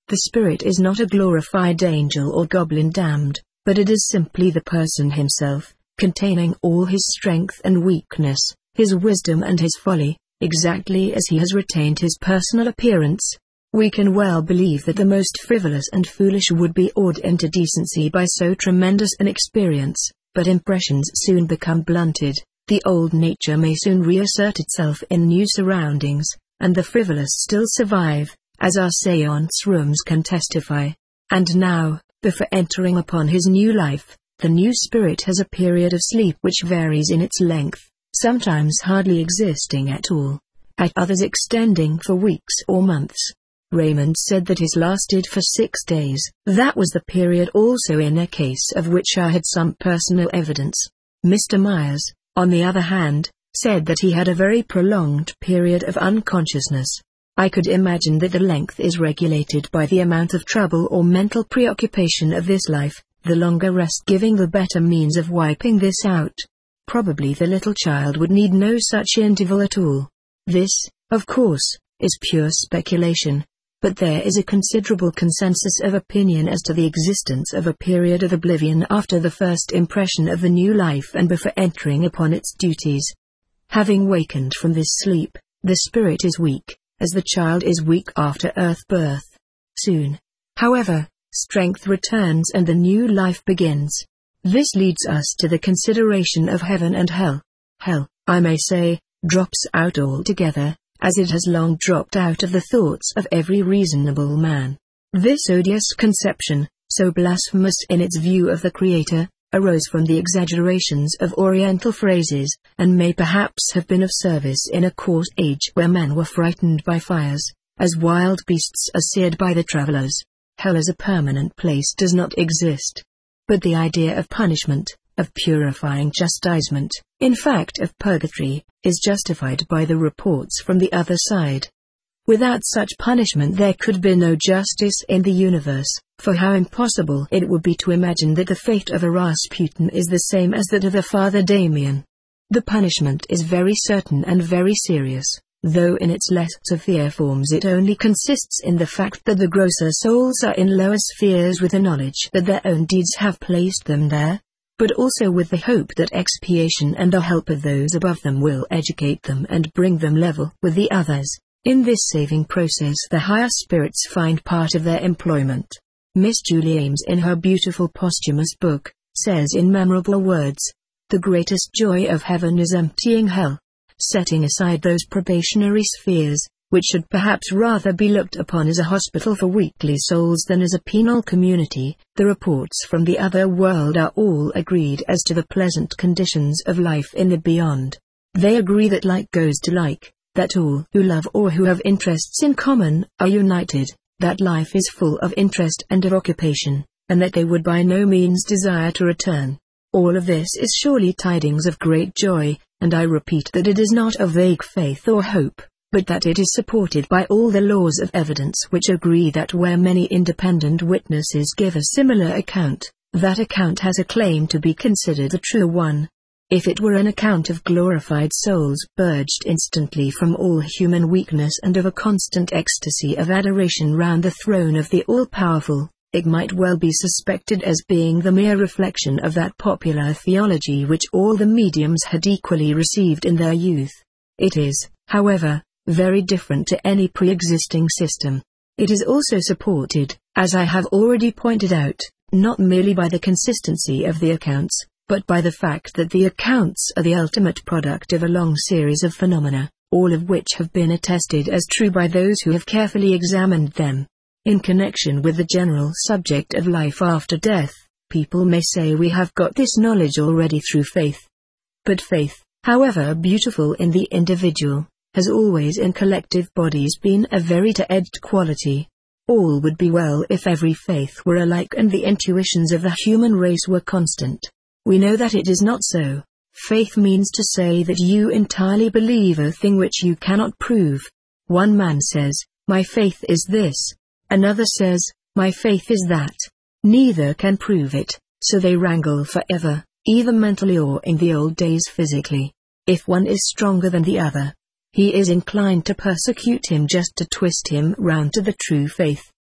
The spirit is not a glorified angel or goblin damned, but it is simply the person himself, containing all his strength and weakness, his wisdom and his folly, exactly as he has retained his personal appearance. We can well believe that the most frivolous and foolish would be awed into decency by so tremendous an experience, but impressions soon become blunted, the old nature may soon reassert itself in new surroundings, and the frivolous still survive, as our séance rooms can testify. And now, before entering upon his new life, the new spirit has a period of sleep which varies in its length, sometimes hardly existing at all, at others extending for weeks or months. Raymond said that his lasted for 6 days. That was the period also in a case of which I had some personal evidence. Mr. Myers, on the other hand, said that he had a very prolonged period of unconsciousness. I could imagine that the length is regulated by the amount of trouble or mental preoccupation of this life, the longer rest giving the better means of wiping this out. Probably the little child would need no such interval at all. This, of course, is pure speculation. But there is a considerable consensus of opinion as to the existence of a period of oblivion after the first impression of the new life and before entering upon its duties. Having wakened from this sleep, the spirit is weak, as the child is weak after earth birth. Soon, however, strength returns and the new life begins. This leads us to the consideration of heaven and hell. Hell, I may say, drops out altogether, as it has long dropped out of the thoughts of every reasonable man. This odious conception, so blasphemous in its view of the Creator, arose from the exaggerations of Oriental phrases, and may perhaps have been of service in a coarse age where men were frightened by fires, as wild beasts are seared by the travelers. Hell as a permanent place does not exist. But the idea of punishment, of purifying chastisement, in fact of purgatory, is justified by the reports from the other side. Without such punishment there could be no justice in the universe, for how impossible it would be to imagine that the fate of a Rasputin is the same as that of the Father Damien. The punishment is very certain and very serious, though in its less severe forms it only consists in the fact that the grosser souls are in lower spheres with the knowledge that their own deeds have placed them there, but also with the hope that expiation and the help of those above them will educate them and bring them level with the others. In this saving process the higher spirits find part of their employment. Miss Julie Ames in her beautiful posthumous book, says in memorable words, "The greatest joy of heaven is emptying hell, setting aside those probationary spheres, which should perhaps rather be looked upon as a hospital for weakly souls than as a penal community." The reports from the other world are all agreed as to the pleasant conditions of life in the beyond. They agree that like goes to like, that all who love or who have interests in common are united, that life is full of interest and of occupation, and that they would by no means desire to return. All of this is surely tidings of great joy, and I repeat that it is not a vague faith or hope, but that it is supported by all the laws of evidence which agree that where many independent witnesses give a similar account, that account has a claim to be considered a true one. If it were an account of glorified souls purged instantly from all human weakness and of a constant ecstasy of adoration round the throne of the All-Powerful, it might well be suspected as being the mere reflection of that popular theology which all the mediums had equally received in their youth. It is, however, very different to any pre-existing system. It is also supported, as I have already pointed out, not merely by the consistency of the accounts, but by the fact that the accounts are the ultimate product of a long series of phenomena, all of which have been attested as true by those who have carefully examined them. In connection with the general subject of life after death, people may say we have got this knowledge already through faith. But faith, however beautiful in the individual, has always in collective bodies been a very to-edged quality. All would be well if every faith were alike and the intuitions of the human race were constant. We know that it is not so. Faith means to say that you entirely believe a thing which you cannot prove. One man says, "My faith is this." Another says, "My faith is that." Neither can prove it, so they wrangle forever, either mentally or in the old days physically. If one is stronger than the other, he is inclined to persecute him just to twist him round to the true faith.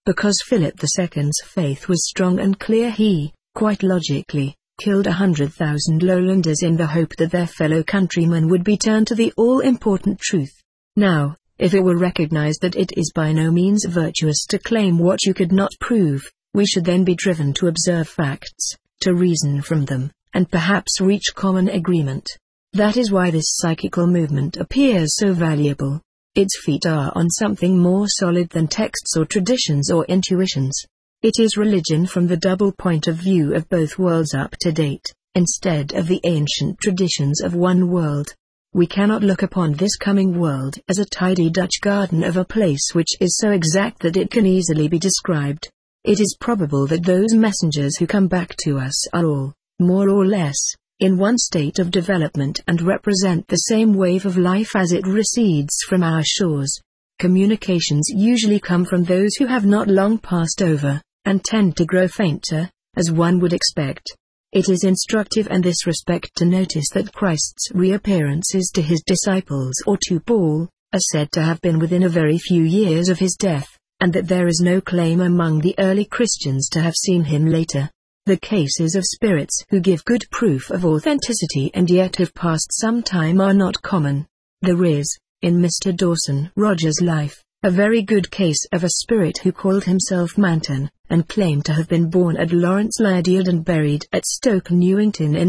Because Philip II's faith was strong and clear, he, quite logically, killed 100,000 lowlanders in the hope that their fellow countrymen would be turned to the all-important truth. Now, if it were recognized that it is by no means virtuous to claim what you could not prove, we should then be driven to observe facts, to reason from them, and perhaps reach common agreement. That is why this psychical movement appears so valuable. Its feet are on something more solid than texts or traditions or intuitions. It is religion from the double point of view of both worlds up to date, instead of the ancient traditions of one world. We cannot look upon this coming world as a tidy Dutch garden of a place which is so exact that it can easily be described. It is probable that those messengers who come back to us are all, more or less, in one state of development and represent the same wave of life as it recedes from our shores. Communications usually come from those who have not long passed over, and tend to grow fainter, as one would expect. It is instructive in this respect to notice that Christ's reappearances to his disciples or to Paul are said to have been within a very few years of his death, and that there is no claim among the early Christians to have seen him later. The cases of spirits who give good proof of authenticity and yet have passed some time are not common. There is, in Mr. Dawson Rogers' life, a very good case of a spirit who called himself Manton, and claimed to have been born at Lawrence Lydiard and buried at Stoke Newington in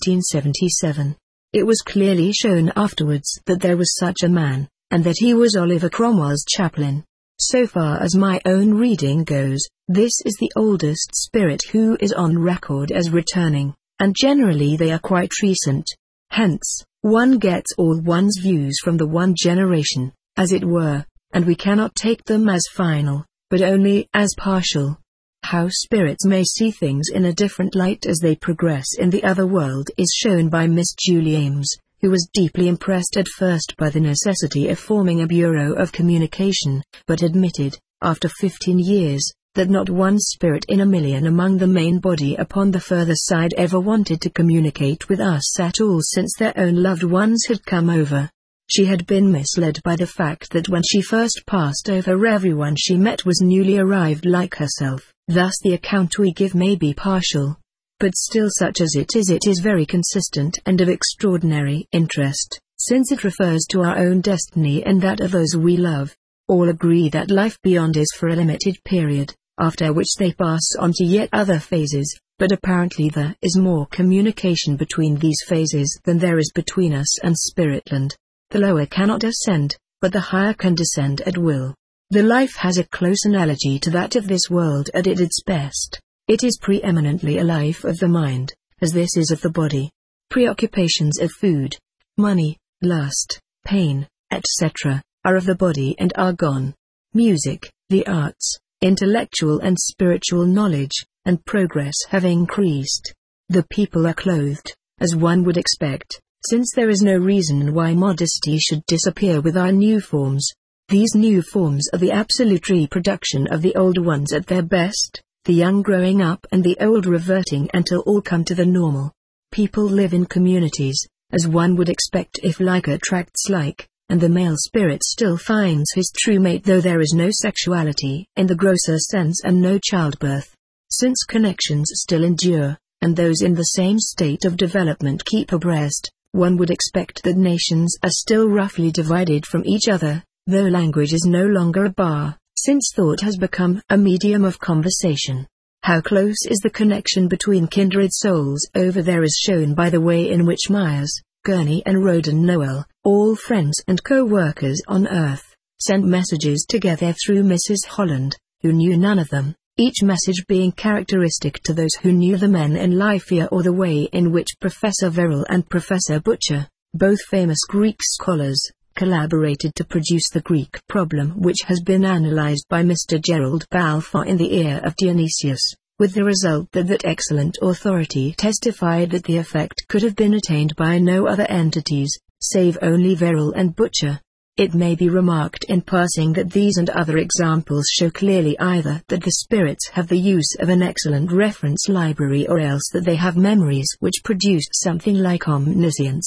1677. It was clearly shown afterwards that there was such a man, and that he was Oliver Cromwell's chaplain. So far as my own reading goes, this is the oldest spirit who is on record as returning, and generally they are quite recent. Hence, one gets all one's views from the one generation, as it were, and we cannot take them as final, but only as partial. How spirits may see things in a different light as they progress in the other world is shown by Miss Julie Ames, who was deeply impressed at first by the necessity of forming a Bureau of Communication, but admitted, after 15 years, that not one spirit in a million among the main body upon the further side ever wanted to communicate with us at all since their own loved ones had come over. She had been misled by the fact that when she first passed over everyone she met was newly arrived like herself. Thus the account we give may be partial. But still, such as it is very consistent and of extraordinary interest, since it refers to our own destiny and that of those we love. All agree that life beyond is for a limited period, after which they pass on to yet other phases, but apparently there is more communication between these phases than there is between us and Spiritland. The lower cannot ascend, but the higher can descend at will. The life has a close analogy to that of this world at its best. It is preeminently a life of the mind, as this is of the body. Preoccupations of food, money, lust, pain, etc., are of the body and are gone. Music, the arts, intellectual and spiritual knowledge, and progress have increased. The people are clothed, as one would expect, since there is no reason why modesty should disappear with our new forms. These new forms are the absolute reproduction of the old ones at their best, the young growing up and the old reverting until all come to the normal. People live in communities, as one would expect if like attracts like, and the male spirit still finds his true mate though there is no sexuality in the grosser sense and no childbirth. Since connections still endure, and those in the same state of development keep abreast, one would expect that nations are still roughly divided from each other, though language is no longer a bar, since thought has become a medium of conversation. How close is the connection between kindred souls over there is shown by the way in which Myers, Gurney and Roden Noel, all friends and co-workers on Earth, sent messages together through Mrs. Holland, who knew none of them, each message being characteristic to those who knew the men in Lifia, or the way in which Professor Verrill and Professor Butcher, both famous Greek scholars, collaborated to produce the Greek problem which has been analyzed by Mr. Gerald Balfour in The Ear of Dionysius, with the result that excellent authority testified that the effect could have been attained by no other entities, save only Verrill and Butcher. It may be remarked in passing that these and other examples show clearly either that the spirits have the use of an excellent reference library or else that they have memories which produce something like omniscience.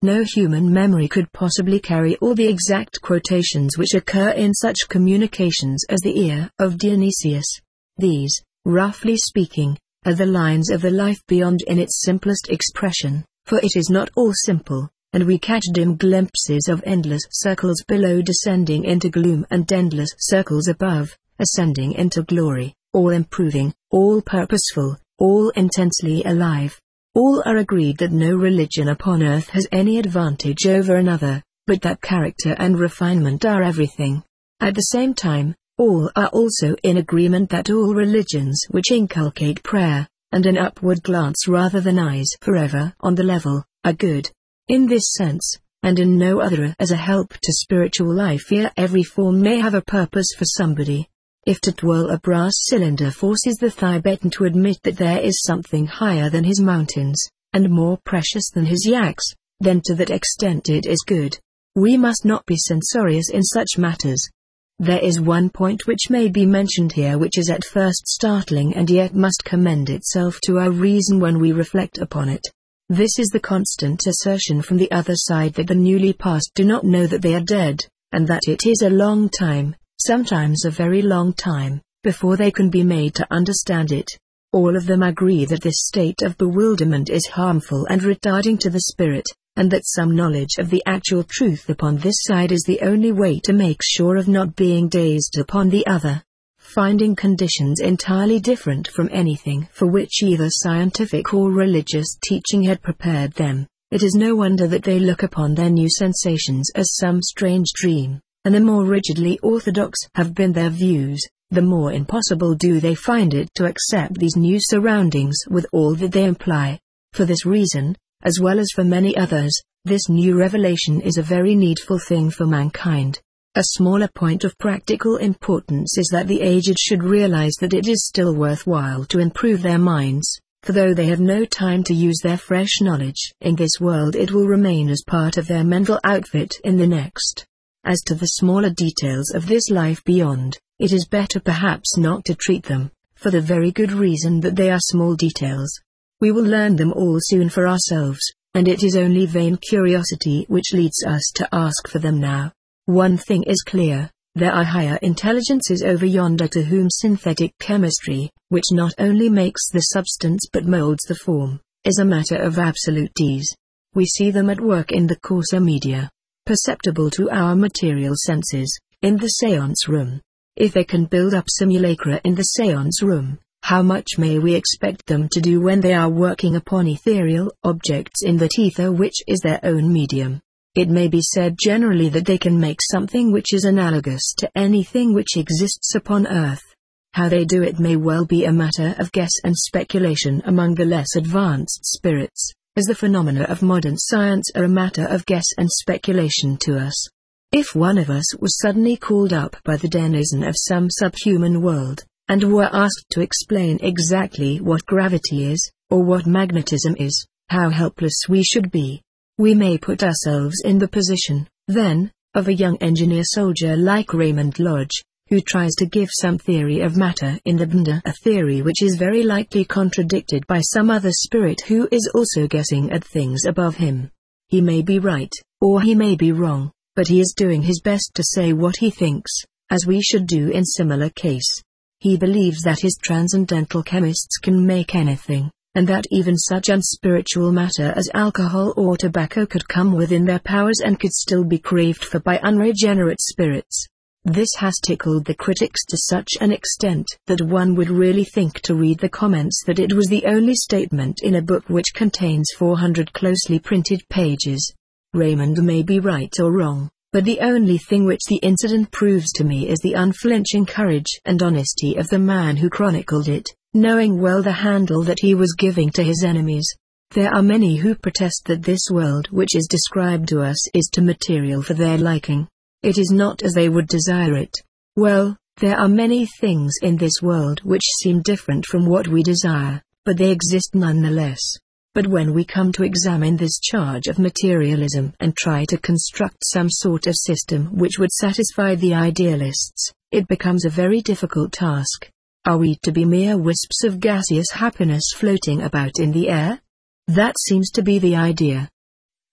No human memory could possibly carry all the exact quotations which occur in such communications as the ear of Dionysius. These, roughly speaking, are the lines of the life beyond in its simplest expression, for it is not all simple, and we catch dim glimpses of endless circles below descending into gloom and endless circles above, ascending into glory, all improving, all purposeful, all intensely alive. All are agreed that no religion upon earth has any advantage over another, but that character and refinement are everything. At the same time, all are also in agreement that all religions which inculcate prayer, and an upward glance rather than eyes forever on the level, are good. In this sense, and in no other as a help to spiritual life, here every form may have a purpose for somebody. If to twirl a brass cylinder forces the Tibetan to admit that there is something higher than his mountains, and more precious than his yaks, then to that extent it is good. We must not be censorious in such matters. There is one point which may be mentioned here which is at first startling and yet must commend itself to our reason when we reflect upon it. This is the constant assertion from the other side that the newly passed do not know that they are dead, and that it is a long time, sometimes a very long time, before they can be made to understand it. All of them agree that this state of bewilderment is harmful and retarding to the spirit, and that some knowledge of the actual truth upon this side is the only way to make sure of not being dazed upon the other. Finding conditions entirely different from anything for which either scientific or religious teaching had prepared them, it is no wonder that they look upon their new sensations as some strange dream, and the more rigidly orthodox have been their views, the more impossible do they find it to accept these new surroundings with all that they imply. For this reason, as well as for many others, this new revelation is a very needful thing for mankind. A smaller point of practical importance is that the aged should realize that it is still worthwhile to improve their minds, for though they have no time to use their fresh knowledge in this world, it will remain as part of their mental outfit in the next. As to the smaller details of this life beyond, it is better perhaps not to treat them, for the very good reason that they are small details. We will learn them all soon for ourselves, and it is only vain curiosity which leads us to ask for them now. One thing is clear, there are higher intelligences over yonder to whom synthetic chemistry, which not only makes the substance but molds the form, is a matter of absolute ease. We see them at work in the coarser media, perceptible to our material senses, in the séance room. If they can build up simulacra in the séance room, how much may we expect them to do when they are working upon ethereal objects in that ether which is their own medium? It may be said generally that they can make something which is analogous to anything which exists upon earth. How they do it may well be a matter of guess and speculation among the less advanced spirits, as the phenomena of modern science are a matter of guess and speculation to us. If one of us was suddenly called up by the denizen of some subhuman world, and were asked to explain exactly what gravity is, or what magnetism is, how helpless we should be. We may put ourselves in the position, then, of a young engineer soldier like Raymond Lodge, who tries to give some theory of matter in the Bunda, a theory which is very likely contradicted by some other spirit who is also guessing at things above him. He may be right, or he may be wrong, but he is doing his best to say what he thinks, as we should do in similar case. He believes that his transcendental chemists can make anything, and that even such unspiritual matter as alcohol or tobacco could come within their powers and could still be craved for by unregenerate spirits. This has tickled the critics to such an extent that one would really think to read the comments that it was the only statement in a book which contains 400 closely printed pages. Raymond may be right or wrong, but the only thing which the incident proves to me is the unflinching courage and honesty of the man who chronicled it, knowing well the handle that he was giving to his enemies. There are many who protest that this world which is described to us is too material for their liking. It is not as they would desire it. Well, there are many things in this world which seem different from what we desire, but they exist nonetheless. But when we come to examine this charge of materialism and try to construct some sort of system which would satisfy the idealists, it becomes a very difficult task. Are we to be mere wisps of gaseous happiness floating about in the air? That seems to be the idea.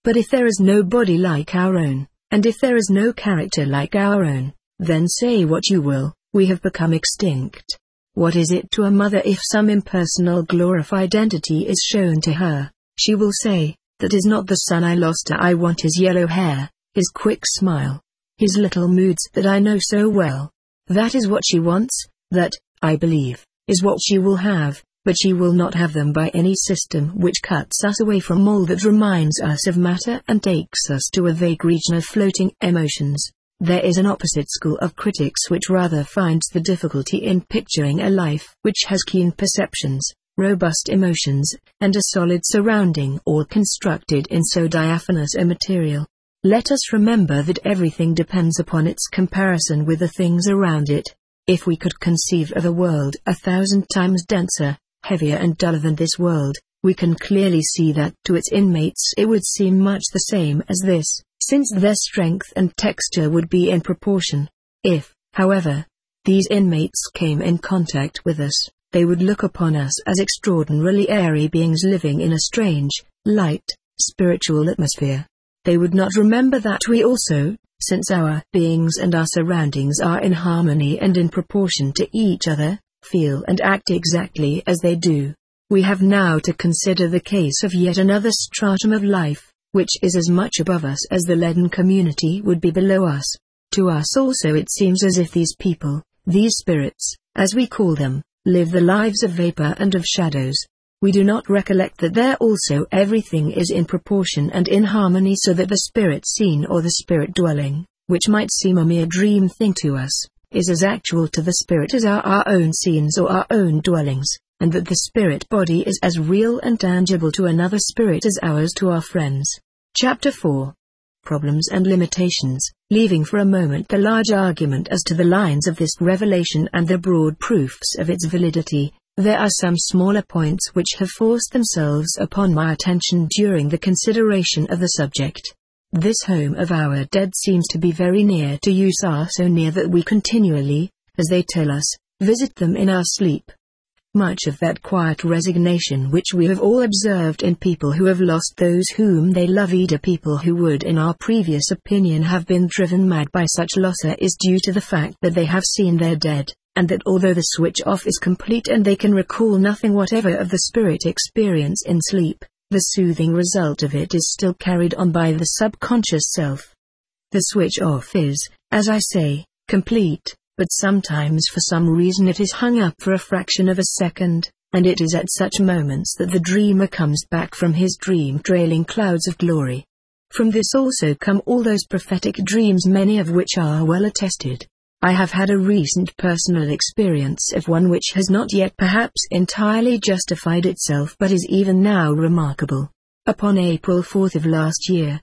But if there is no body like our own, and if there is no character like our own, then say what you will, we have become extinct. What is it to a mother if some impersonal glorified entity is shown to her? She will say, "That is not the son I lost. I want his yellow hair, his quick smile, his little moods that I know so well." That is what she wants, that, I believe, is what she will have, but she will not have them by any system which cuts us away from all that reminds us of matter and takes us to a vague region of floating emotions. There is an opposite school of critics which rather finds the difficulty in picturing a life which has keen perceptions, robust emotions, and a solid surrounding all constructed in so diaphanous a material. Let us remember that everything depends upon its comparison with the things around it. If we could conceive of a world 1,000 times denser, heavier and duller than this world, we can clearly see that to its inmates it would seem much the same as this, since their strength and texture would be in proportion. If, however, these inmates came in contact with us, they would look upon us as extraordinarily airy beings living in a strange, light, spiritual atmosphere. They would not remember that we also, since our beings and our surroundings are in harmony and in proportion to each other, feel and act exactly as they do. We have now to consider the case of yet another stratum of life, which is as much above us as the leaden community would be below us. To us also it seems as if these people, these spirits, as we call them, live the lives of vapor and of shadows. We do not recollect that there also everything is in proportion and in harmony, so that the spirit scene or the spirit dwelling, which might seem a mere dream thing to us, is as actual to the spirit as are our own scenes or our own dwellings, and that the spirit body is as real and tangible to another spirit as ours to our friends. Chapter 4. Problems and Limitations. Leaving for a moment the large argument as to the lines of this revelation and the broad proofs of its validity, there are some smaller points which have forced themselves upon my attention during the consideration of the subject. This home of our dead seems to be very near to you, so near that we continually, as they tell us, visit them in our sleep. Much of that quiet resignation which we have all observed in people who have lost those whom they love, either people who would in our previous opinion have been driven mad by such loss, is due to the fact that they have seen their dead, and that although the switch off is complete and they can recall nothing whatever of the spirit experience in sleep, the soothing result of it is still carried on by the subconscious self. The switch off is, as I say, complete, but sometimes for some reason it is hung up for a fraction of a second, and it is at such moments that the dreamer comes back from his dream trailing clouds of glory. From this also come all those prophetic dreams, many of which are well attested. I have had a recent personal experience of one which has not yet perhaps entirely justified itself, but is even now remarkable. Upon April 4th of last year,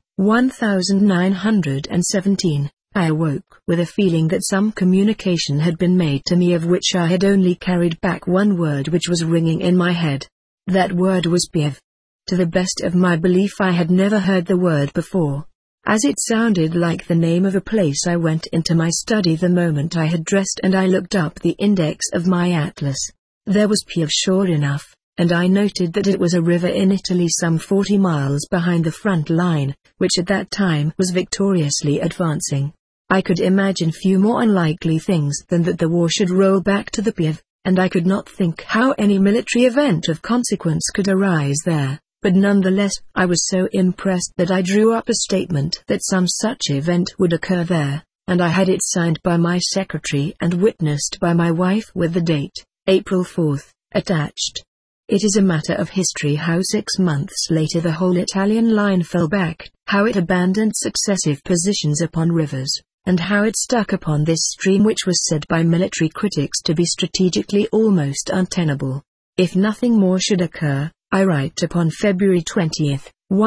1917, I awoke with a feeling that some communication had been made to me of which I had only carried back one word which was ringing in my head. That word was Piev. To the best of my belief I had never heard the word before. As it sounded like the name of a place, I went into my study the moment I had dressed and I looked up the index of my atlas. There was Piev sure enough, and I noted that it was a river in Italy some 40 miles behind the front line, which at that time was victoriously advancing. I could imagine few more unlikely things than that the war should roll back to the Piev, and I could not think how any military event of consequence could arise there. But nonetheless, I was so impressed that I drew up a statement that some such event would occur there, and I had it signed by my secretary and witnessed by my wife with the date, April 4th, attached. It is a matter of history how 6 months later the whole Italian line fell back, how it abandoned successive positions upon rivers, and how it stuck upon this stream which was said by military critics to be strategically almost untenable. If nothing more should occur, I write upon February 20,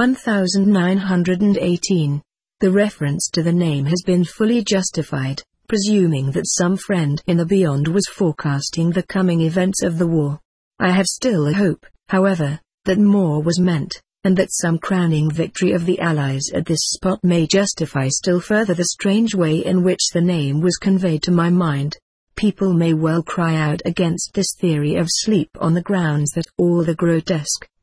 1918. The reference to the name has been fully justified, presuming that some friend in the beyond was forecasting the coming events of the war. I have still a hope, however, that more was meant, and that some crowning victory of the Allies at this spot may justify still further the strange way in which the name was conveyed to my mind. People may well cry out against this theory of sleep on the grounds that all the grotesque,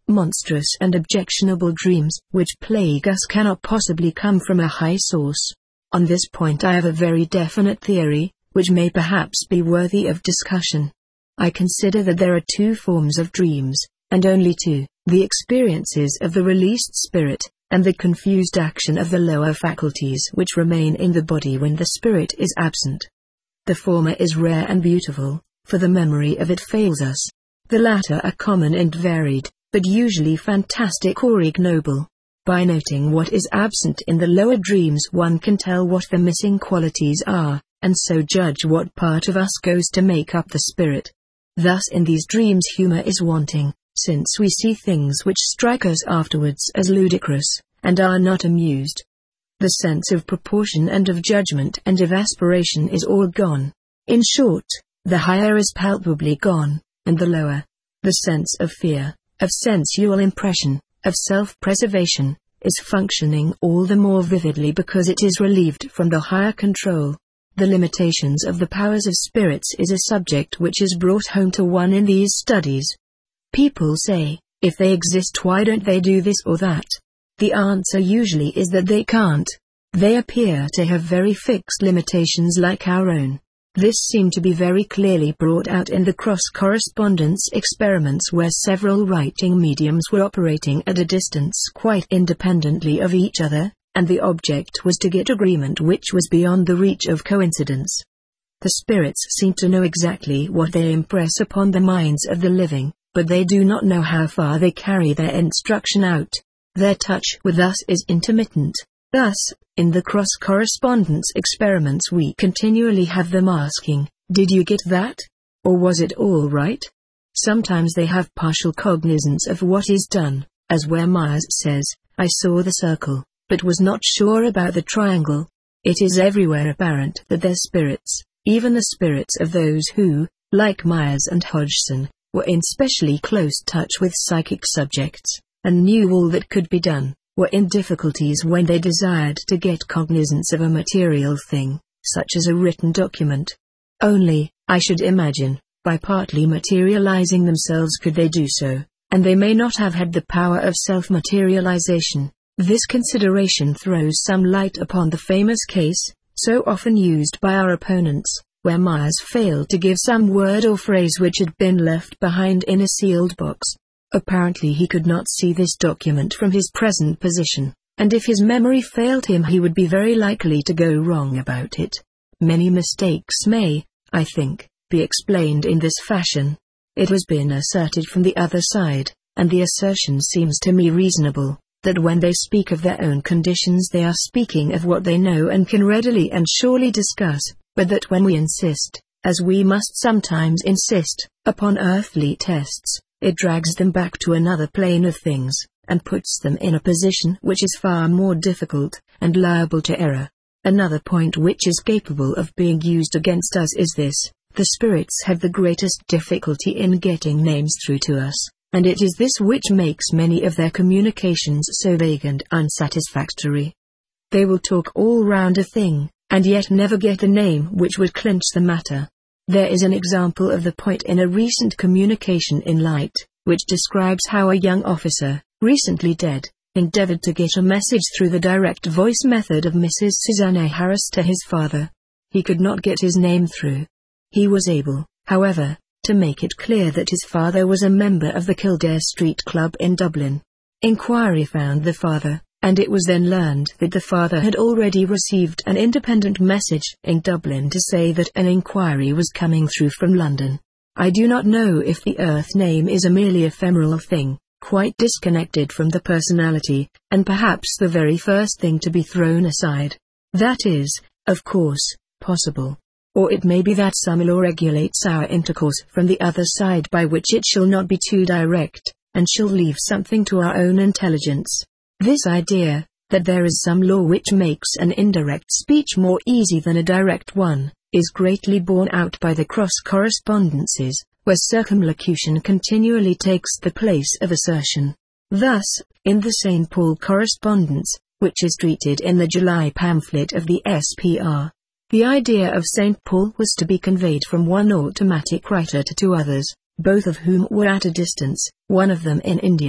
monstrous and objectionable dreams which plague us cannot possibly come from a high source. On this point I have a very definite theory, which may perhaps be worthy of discussion. I consider that there are two forms of dreams, and only two: the experiences of the released spirit, and the confused action of the lower faculties which remain in the body when the spirit is absent. The former is rare and beautiful, for the memory of it fails us. The latter are common and varied, but usually fantastic or ignoble. By noting what is absent in the lower dreams one can tell what the missing qualities are, and so judge what part of us goes to make up the spirit. Thus in these dreams humor is wanting, since we see things which strike us afterwards as ludicrous, and are not amused. The sense of proportion and of judgment and of aspiration is all gone. In short, the higher is palpably gone, and the lower. The sense of fear, of sensual impression, of self-preservation, is functioning all the more vividly because it is relieved from the higher control. The limitations of the powers of spirits is a subject which is brought home to one in these studies. People say, if they exist, why don't they do this or that? The answer usually is that they can't. They appear to have very fixed limitations like our own. This seemed to be very clearly brought out in the cross-correspondence experiments where several writing mediums were operating at a distance quite independently of each other, and the object was to get agreement which was beyond the reach of coincidence. The spirits seem to know exactly what they impress upon the minds of the living, but they do not know how far they carry their instruction out. Their touch with us is intermittent. Thus, in the cross-correspondence experiments we continually have them asking, "Did you get that? Or was it all right?" Sometimes they have partial cognizance of what is done, as where Myers says, "I saw the circle, but was not sure about the triangle." It is everywhere apparent that their spirits, even the spirits of those who, like Myers and Hodgson, were in specially close touch with psychic subjects, and knew all that could be done, were in difficulties when they desired to get cognizance of a material thing, such as a written document. Only, I should imagine, by partly materializing themselves could they do so, and they may not have had the power of self-materialization. This consideration throws some light upon the famous case, so often used by our opponents, where Myers failed to give some word or phrase which had been left behind in a sealed box. Apparently he could not see this document from his present position, and if his memory failed him he would be very likely to go wrong about it. Many mistakes may, I think, be explained in this fashion. It has been asserted from the other side, and the assertion seems to me reasonable, that when they speak of their own conditions they are speaking of what they know and can readily and surely discuss, but that when we insist, as we must sometimes insist, upon earthly tests, it drags them back to another plane of things, and puts them in a position which is far more difficult, and liable to error. Another point which is capable of being used against us is this: the spirits have the greatest difficulty in getting names through to us, and it is this which makes many of their communications so vague and unsatisfactory. They will talk all round a thing, and yet never get a name which would clinch the matter. There is an example of the point in a recent communication in Light, which describes how a young officer, recently dead, endeavored to get a message through the direct voice method of Mrs. Susanna Harris to his father. He could not get his name through. He was able, however, to make it clear that his father was a member of the Kildare Street Club in Dublin. Inquiry found the father, and it was then learned that the father had already received an independent message in Dublin to say that an inquiry was coming through from London. I do not know if the Earth name is a merely ephemeral thing, quite disconnected from the personality, and perhaps the very first thing to be thrown aside. That is, of course, possible. Or it may be that some law regulates our intercourse from the other side by which it shall not be too direct, and shall leave something to our own intelligence. This idea, that there is some law which makes an indirect speech more easy than a direct one, is greatly borne out by the cross-correspondences, where circumlocution continually takes the place of assertion. Thus, in the St. Paul correspondence, which is treated in the July pamphlet of the SPR, the idea of St. Paul was to be conveyed from one automatic writer to two others, both of whom were at a distance, one of them in India.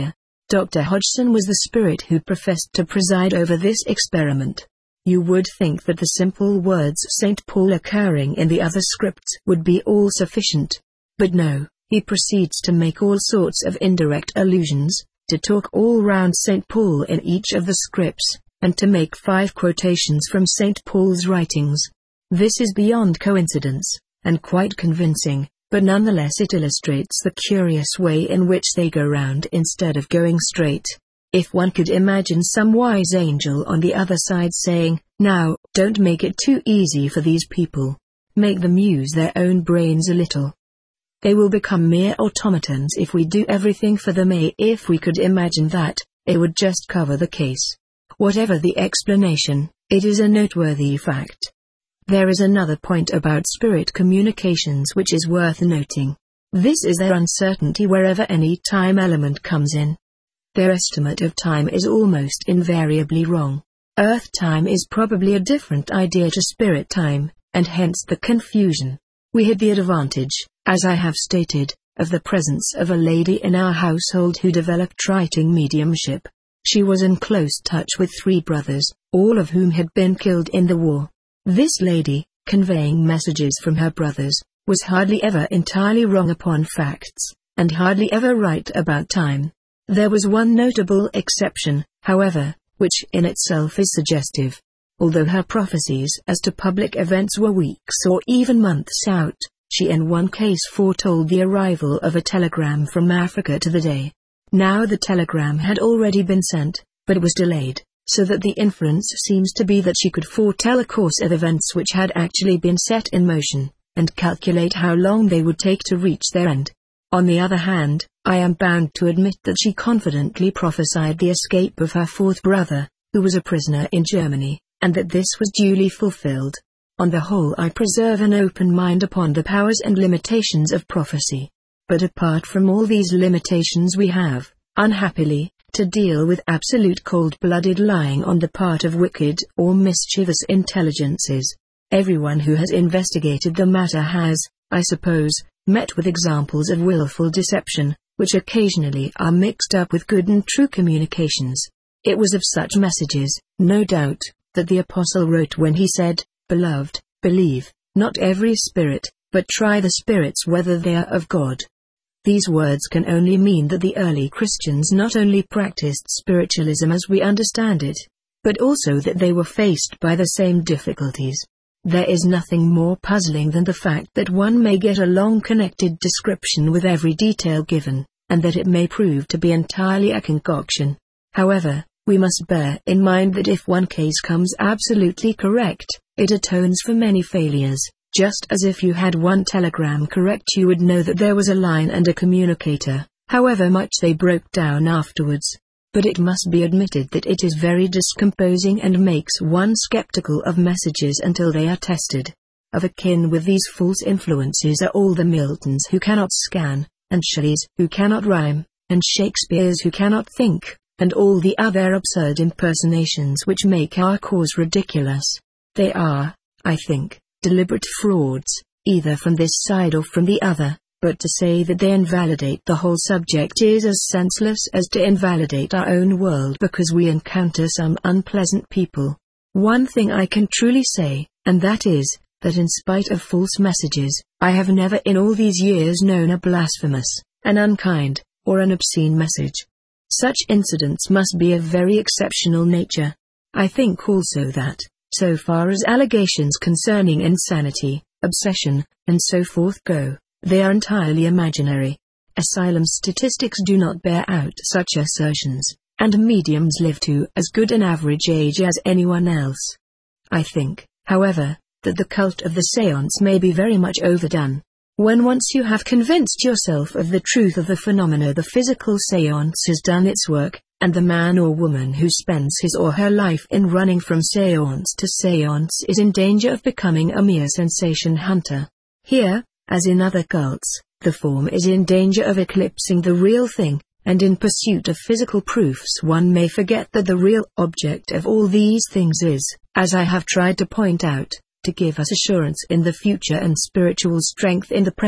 Dr. Hodgson was the spirit who professed to preside over this experiment. You would think that the simple words St. Paul occurring in the other scripts would be all sufficient. But no, he proceeds to make all sorts of indirect allusions, to talk all round St. Paul in each of the scripts, and to make 5 quotations from St. Paul's writings. This is beyond coincidence, and quite convincing, but nonetheless it illustrates the curious way in which they go round instead of going straight. If one could imagine some wise angel on the other side saying, "Now, don't make it too easy for these people. Make them use their own brains a little. They will become mere automatons if we do everything for them." If we could imagine that, it would just cover the case. Whatever the explanation, it is a noteworthy fact. There is another point about spirit communications which is worth noting. This is their uncertainty wherever any time element comes in. Their estimate of time is almost invariably wrong. Earth time is probably a different idea to spirit time, and hence the confusion. We had the advantage, as I have stated, of the presence of a lady in our household who developed writing mediumship. She was in close touch with 3 brothers, all of whom had been killed in the war. This lady, conveying messages from her brothers, was hardly ever entirely wrong upon facts, and hardly ever right about time. There was one notable exception, however, which in itself is suggestive. Although her prophecies as to public events were weeks or even months out, she in one case foretold the arrival of a telegram from Africa to the day. Now the telegram had already been sent, but it was delayed, so that the inference seems to be that she could foretell a course of events which had actually been set in motion, and calculate how long they would take to reach their end. On the other hand, I am bound to admit that she confidently prophesied the escape of her 4th brother, who was a prisoner in Germany, and that this was duly fulfilled. On the whole, I preserve an open mind upon the powers and limitations of prophecy. But apart from all these limitations we have, unhappily, to deal with absolute cold-blooded lying on the part of wicked or mischievous intelligences. Everyone who has investigated the matter has, I suppose, met with examples of willful deception, which occasionally are mixed up with good and true communications. It was of such messages, no doubt, that the Apostle wrote when he said, "Beloved, believe, not every spirit, but try the spirits whether they are of God." These words can only mean that the early Christians not only practiced spiritualism as we understand it, but also that they were faced by the same difficulties. There is nothing more puzzling than the fact that one may get a long connected description with every detail given, and that it may prove to be entirely a concoction. However, we must bear in mind that if one case comes absolutely correct, it atones for many failures. Just as if you had one telegram correct, you would know that there was a line and a communicator, however much they broke down afterwards. But it must be admitted that it is very discomposing and makes one skeptical of messages until they are tested. Of a kin with these false influences are all the Miltons who cannot scan, and Shelleys who cannot rhyme, and Shakespeares who cannot think, and all the other absurd impersonations which make our cause ridiculous. They are, I think, deliberate frauds, either from this side or from the other. But to say that they invalidate the whole subject is as senseless as to invalidate our own world because we encounter some unpleasant people. One thing I can truly say, and that is, that in spite of false messages, I have never in all these years known a blasphemous, an unkind, or an obscene message. Such incidents must be of very exceptional nature. I think also that, so far as allegations concerning insanity, obsession, and so forth go, they are entirely imaginary. Asylum statistics do not bear out such assertions, and mediums live to as good an average age as anyone else. I think, however, that the cult of the séance may be very much overdone. When once you have convinced yourself of the truth of the phenomena, the physical séance has done its work, and the man or woman who spends his or her life in running from séance to séance is in danger of becoming a mere sensation hunter. Here, as in other cults, the form is in danger of eclipsing the real thing, and in pursuit of physical proofs one may forget that the real object of all these things is, as I have tried to point out, to give us assurance in the future and spiritual strength in the present,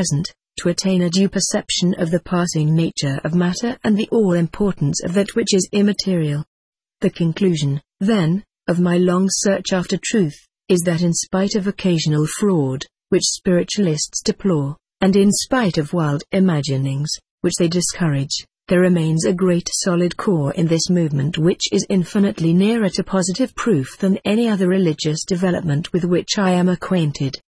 to attain a due perception of the passing nature of matter and the all-importance of that which is immaterial. The conclusion, then, of my long search after truth, is that in spite of occasional fraud, which spiritualists deplore, and in spite of wild imaginings, which they discourage, there remains a great solid core in this movement which is infinitely nearer to positive proof than any other religious development with which I am acquainted.